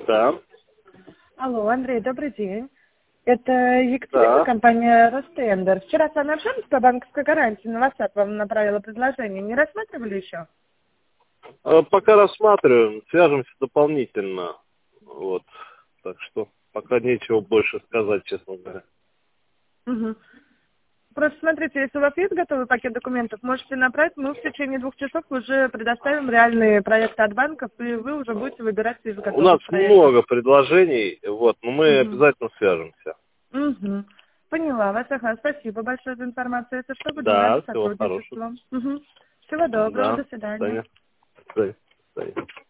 Да. Алло, Андрей, добрый день. Это Екатерина, Да. компания Ростендер. Вчера с вами общались по банковской гарантии. На WhatsApp вам направила предложение. Не рассматривали еще? Пока рассматриваем, свяжемся дополнительно. Вот. Так что пока нечего больше сказать, честно говоря. Угу. Просто смотрите, если у вас есть готовый пакет документов, можете направить. Мы в течение 2 часов уже предоставим реальные проекты от банков, и вы уже будете выбирать из У нас готовых проектов. много предложений, вот, но мы обязательно свяжемся. Угу. Поняла вас, ага. Спасибо большое за информацию. Если что, будем Да, рады всего хорошего. сотрудничеству. Угу. Всего доброго, Да, до до свидания. свидания. До свидания.